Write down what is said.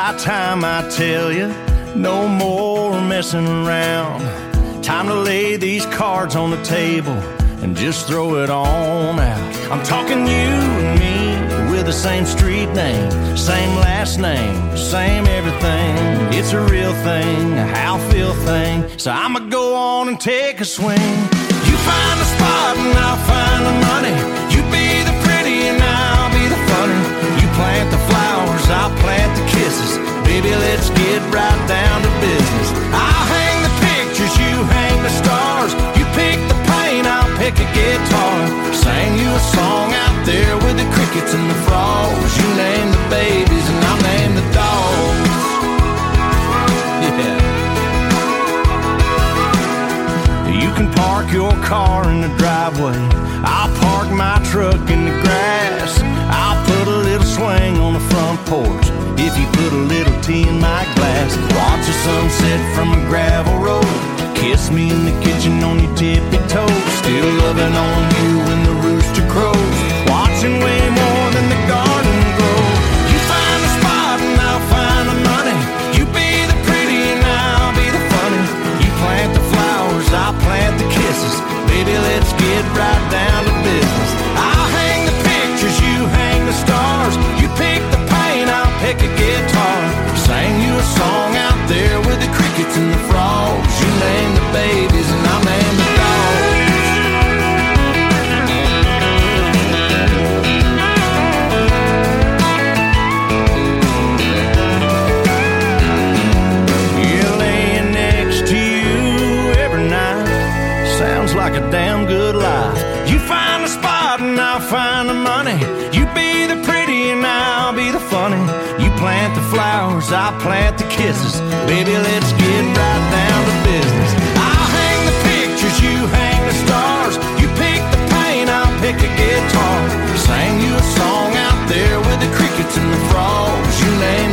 about time I tell you, no more messing around. Time to lay these cards on the table and just throw it on out. I'm talking you and me with the same street name, same last name, same everything. It's a real thing, a how feel thing. So I'ma go on and take a swing. You find the spot and I'll find the money. You be the pretty and I'll be the funny. You plant the flowers, I'll plant the kisses. Baby, let's get right down to business. I'll hang the pictures, you hang the stars. You pick the paint, I'll pick a guitar. Sing you a song out there with the crickets and the frogs. You name the babies and I'll name the dogs. Yeah. You can park your car in the driveway, I'll park my truck in the grass. I'll put a little swing on the front porch if you put a little tea in my glass. Watch the sunset from a gravel road. Kiss me in the kitchen on your tippy toes. Still loving on you when the rooster crows. Watching way more than the garden grow. You find the spot and I'll find the money. You be the pretty and I'll be the funny. You plant the flowers, I'll plant the kisses. Baby, let's get right down to business. I'll hang the pictures, you hang the stars. You pick the paint, I'll pick a guitar. Sing you a song out there with the crickets and the frogs. You name the babies and I'll name the dogs. Yeah, laying next to you every night sounds like a damn good life. You find the spot and I'll find the money. You be the pretty and I'll be the funny. You plant the flowers, I'll plant the kisses. Baby, let's get right down to business. I'll hang the pictures, you hang the stars. You pick the paint, I'll pick a guitar. Sing you a song out there with the crickets and the frogs. You name